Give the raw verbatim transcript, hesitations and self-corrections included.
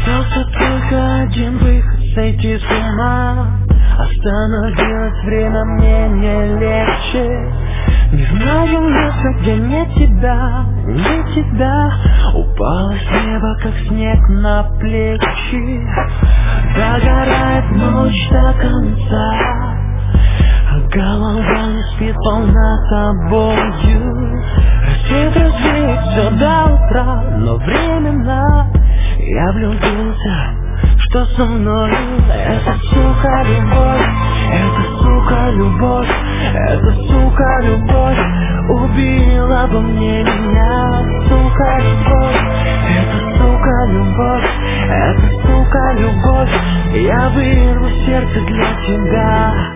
Остался только один выход — сойти с ума. Остановилось время, мне не легче. Не знаю места, где нет тебя, нет тебя. Упало с неба, как снег на плечи. Догорает ночь до конца, а голова не спит, полна тобою. Рассвет развеет все до утра, но временно я влюбился. Что со мной? Это, сука, любовь, это, сука, любовь, это, сука, любовь убила бы мне меня. Сука, любовь, это, сука, любовь, это, сука, любовь. Я вырву сердце для тебя.